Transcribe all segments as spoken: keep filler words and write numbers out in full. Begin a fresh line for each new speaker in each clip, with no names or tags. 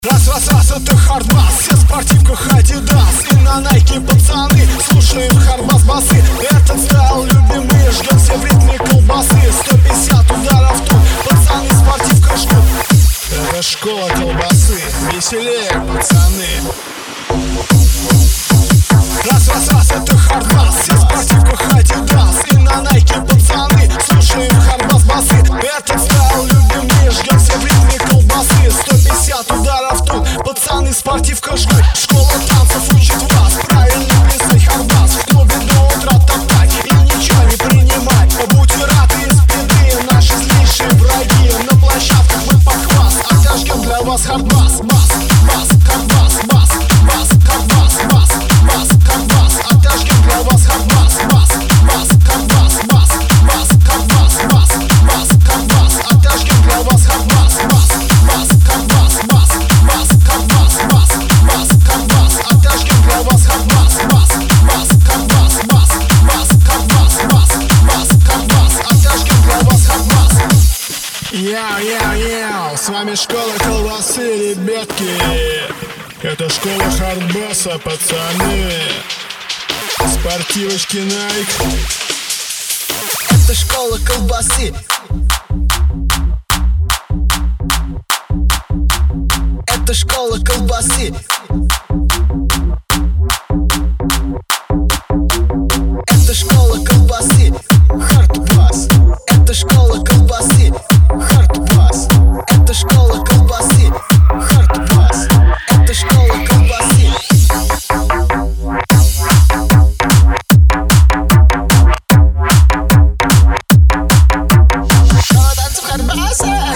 Раз, раз, раз, это хардбас. Все в спортивках Адидас и на Найке пацаны слушаем хардбас басы. Этот стайл любимый, ждем все в ритме колбасы. Сто пятьдесят ударов тут, пацаны в спортивках ждут. Это школа колбасы, веселее, пацаны. Раз, раз, раз, это хардбас. Все в спортивках Адидас и на Найке пацаны слушаем хардбас басы. Этот стайл любимый, ждем все в ритме колбасы. Сто пятьдесят ударов тут, пацаны в спортивках ждут. Школа танцев учит вас правильно плясать хардбас. В клубе до утра топтать и ничего не принимать. Будьте рады из беды, наши злейшие враги. На площадках мы похвас, отожгем для вас хардбас. Бас, бас, хардбас, бас, бас, хардбас, бас, бас, хардбас. Отожгем для вас хардбас. Бас, бас, хардбас, бас, бас, хардбас, бас, бас, хардбас. Отожгем для вас хардбас. Бас, бас, хардбас, бас, бас, хардбас, бас, бас, хардбас. Отожгем для вас хардбас. Бас, бас, хардбас, бас, бас, хардбас, бас, бас, хардбас. Отожгем для вас хардбас. Яу-яу-яу, с вами школа колбасы, ребятки. Это школа хардбаса, пацаны. Спортивочки Nike.
Это школа колбасы. Это школа колбасы. Это школа колбасы. Хардбас. Это школа колбасы. Хардбас. Это школа колбасы. Хардбас. Это школа колбасы. Школа танцев хардбаса.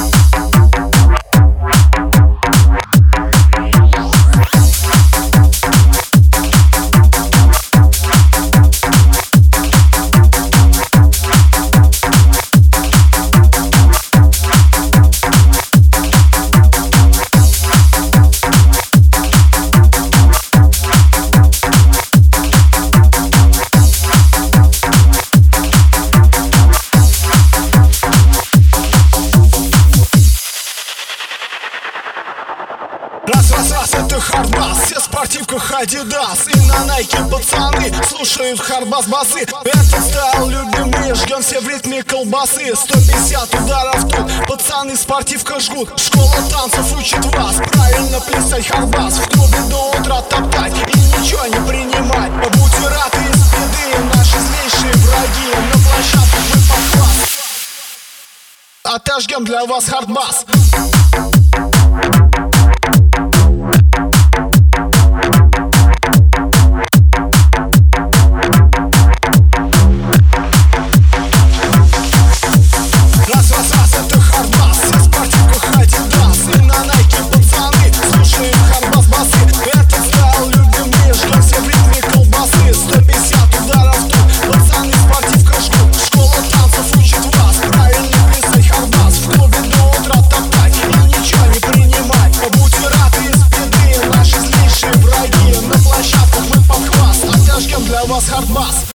Раз, раз, раз, это хардбас. Все в спортивках Адидас и на Найке пацаны слушают хардбас басы. Этот стайл любимый, ждем все в ритме колбасы. Сто пятьдесят ударов тут, пацаны в спортивках жгут. Школа танцев учит вас правильно плясать хардбас. В клубе до утра топтать и ничего не принимать. Будьте рады из беды, наши злейшие враги. На площадках мы похвас, отожгем для вас хардбас.